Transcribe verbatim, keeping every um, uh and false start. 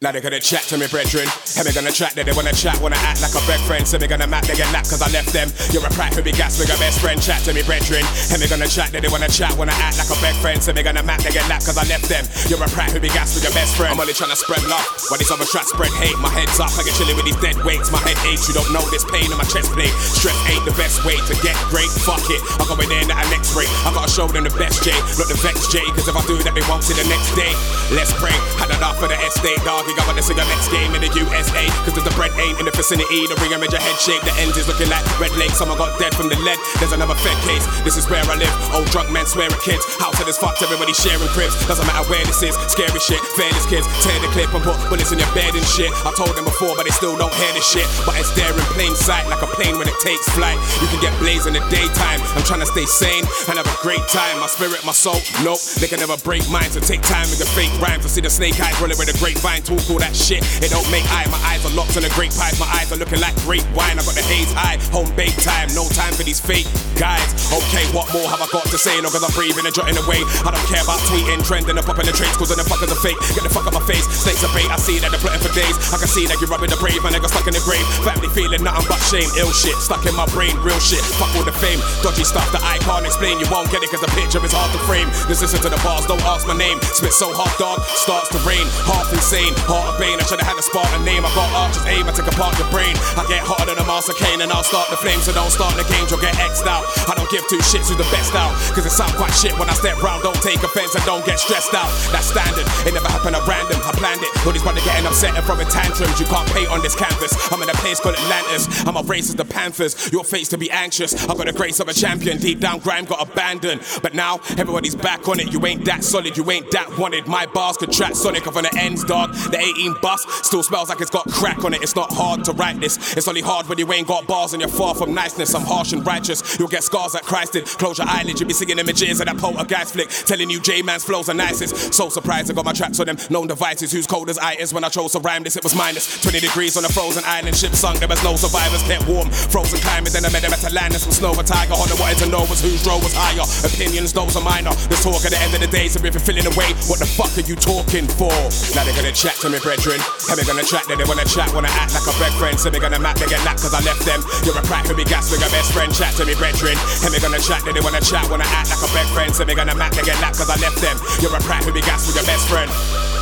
Now they gonna chat to me, brethren. And me gonna chat that they wanna chat, wanna act like a beg friend. So me gonna map, they get lapped cause I left them. You're a prat who be gas, we got best friend. Chat to me, brethren. And me gonna chat that they wanna chat, wanna act like a beg friend. So me gonna map, they get lapped cause I left them. You're a prat who be gas, we got best friend. I'm only trying to spread love, while these other tracks spread hate. My head's up, I get chilly with these dead weights. My head aches, you don't know this pain in my chest plate. Stress ain't the best way to get great, fuck it. I go in there at a next rate. I gotta show them the best J, not the vex J. Cause if I do that, they won't see the next day. Let's pray, had enough for the estate, dog. You got to see the next game in the U S A. Cause the bread ain't in the vicinity. The ring in your head shape, the ends is looking like red lake. Someone got dead from the lead. There's another fed case. This is where I live. Old drunk men swear at kids. House of this fucked, everybody sharing cribs. Doesn't matter where this is. Scary shit. Fearless kids. Tear the clip and put bullets in your bed and shit. I told them before, but they still don't hear this shit. But it's there in plain sight, like a plane when it takes flight. You can get blazed in the daytime. I'm trying to stay sane and have a great time. My spirit, my soul, nope. They can never break mine. So take time with the fake rhymes. To see the snake eyes rolling with a grapevine. Talk all that shit. It don't make eye. My eyes are locked on a great pipe. My eyes are looking like great wine. I got the haze high. Home baked time. No time for these fake guys. Okay, what more have I got to say? No, cause I'm breathing and jotting away. I don't care about tweeting, trending, and popping the traits. Cause the fuckers are fake. Get the fuck out my face. Snakes are bait. I see that they're plotting for days. I can see that you're rubbing the brave. My nigga stuck in the grave. Family feeling nothing but shame. Ill shit. Stuck in my brain. Real shit. Fuck all the fame. Dodgy stuff that I can't explain. You won't get it cause the picture is hard to frame. Just listen to the bars. Don't ask my name. Spit so hard, dog. Starts to rain. Half insane. Heart of bane. I should've had a Spartan name. I got archers aim. I take apart your brain. I get hotter than a Master Kane and I'll start the flame. So don't start the games. You'll get X'd out. I don't give two shits who's the best out. Cause it sound quite shit when I step round. Don't take offense and don't get stressed out. That's standard. It never happened at random. I planned it. All these brothers getting upset and throwing tantrums. You can't paint on this canvas. I'm in a place called Atlantis. I'm a race as the Panthers. Your face to be anxious. I got the grace of a champion. Deep down grime got abandoned. But now everybody's back on it. You ain't that solid. You ain't that wanted. My bars could track Sonic off on the ends, dog. The eighteen bus still smells like it's got crack on it. It's not hard to write this. It's only hard when you ain't got bars and you're far from niceness. I'm harsh and righteous. You'll get scars like Christ did. Close your eyelids. You'll be singing images of that poltergeist flick. Telling you J-Man's flows are nicest. So surprised I got my tracks on them. Known devices who's cold as ice. When I chose to rhyme this, it was minus twenty degrees on a frozen island. Ship sunk. There was no survivors. Kept warm. Frozen climate. Then I made them at Atlantis from snow. A tiger. All I wanted to know was whose role was higher. Opinions, those are minor. The talk at the end of the day. So if you're feeling away, what the fuck are you talking for? Now they're gonna chat to me, brethren. And they're gonna chat that they wanna chat. Wanna act like a beg friend. So they're gonna map. They get lapped cause I left them. You're a prat who be gas with a best friend. Chat to me, brethren. And they're gonna chat that they wanna chat. Wanna act like a beg friend. So they're gonna map. They get lapped cause I left them. You're a prat who be gas with your best friend.